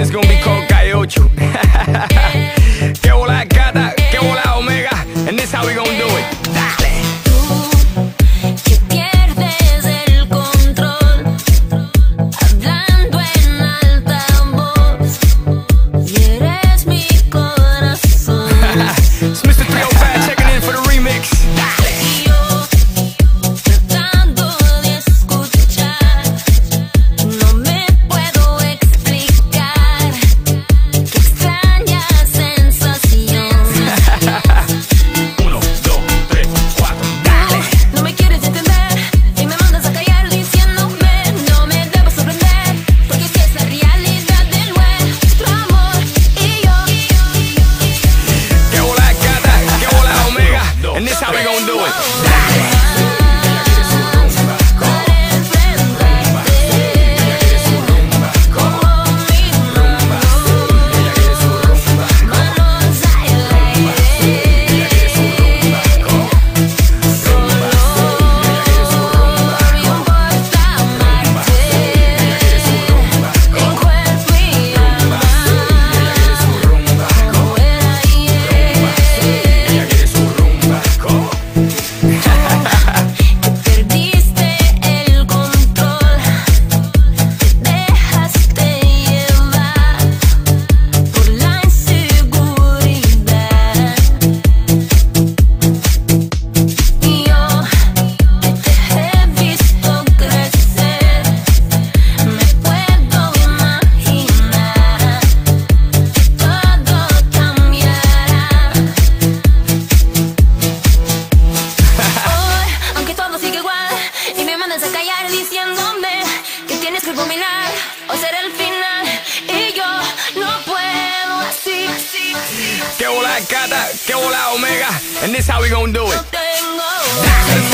it's gonna be called Calle Ocho. Que bola Cata, que bola Omega, and this how we gonna do it. Dale. Que pierdes el control, hablando en alta voz, y eres mi corazón. It's Mr. 305 checking in for the remix. Dale. Y yo, tratando de escuchar, no me puedo explicar qué extraña sensación. 1, 2, 3, 4, dale. No me quieres entender y me mandas a callar diciéndome no me debo sorprender, porque si es la realidad de nuestro amor y yo. Que bola Cata, que bola Omega, and this how we gonna do it. Dale. Perdiste el control, te dejaste llevar por la inseguridad. Y yo te he visto crecer, me puedo imaginar que todo cambiará. Hoy, aunque todo sigue igual y me mandas a callar diciéndome que tienes que combinar o ser el final, y yo no puedo así. Que bola Cata, que bola Omega, and this how we gonna do it. No tengo Dale.